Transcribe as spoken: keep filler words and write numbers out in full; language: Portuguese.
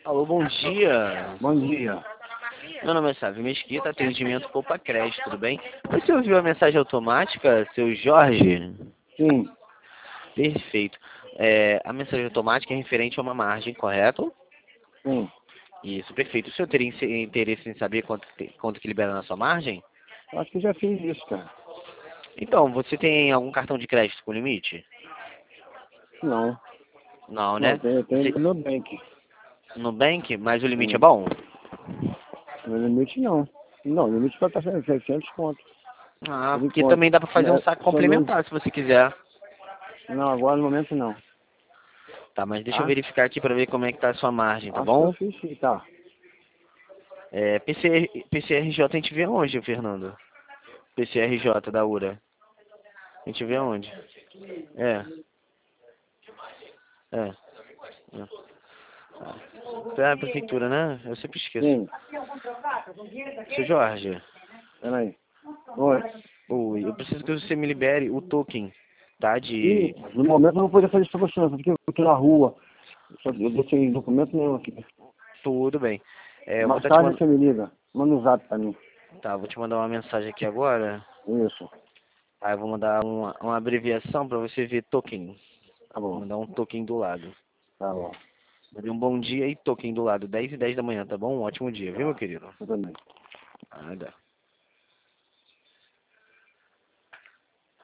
Alô, bom dia. Bom dia. Meu nome é Sávio Mesquita, atendimento Poupa Crédito, tudo bem? Você ouviu a mensagem automática, seu Jorge? Sim, Perfeito. É, a mensagem automática é referente a uma margem, correto? sim. Isso, perfeito. O senhor teria in- interesse em saber quanto, te- quanto que libera na sua margem? Acho que já fiz isso, cara. Então, você tem algum cartão de crédito com limite? Não, Não, não, né? tem, tem Você, no Nubank. no Bank, mas o limite é Sim. bom? No limite não. Não, o limite vai estar seiscentos conto, Ah, por porque enquanto. também dá pra fazer um Né, saque somente, complementar, se você quiser. não, agora no momento não. Tá, mas deixa eu Tá? verificar aqui pra ver como é que tá a sua margem, tá Acho que eu bom? fiz sim, tá. É, P C, P C R J a gente vê onde, Fernando? P C R J da URA. A gente vê onde? É. É. é. Você é a prefeitura, né? Eu sempre esqueço. Sim, Seu Jorge, peraí. Oi. oi, eu preciso que você me libere o token, tá? E De... no momento eu não vou poder fazer isso pra você, não, porque eu tô na rua. Só que eu não tenho documento nenhum aqui. Tudo bem. É, eu vou Mais estar te tarde mandando... você me liga. Manda um zap pra mim. Tá, vou te mandar uma mensagem aqui agora. Isso. Aí eu vou mandar uma, uma abreviação pra você ver token. Tá Vou bom. mandar um token do lado. Tá bom. Mandei um bom dia e token do lado, dez e dez da manhã, tá bom? Um ótimo dia, viu, meu querido? Eu também. Nada.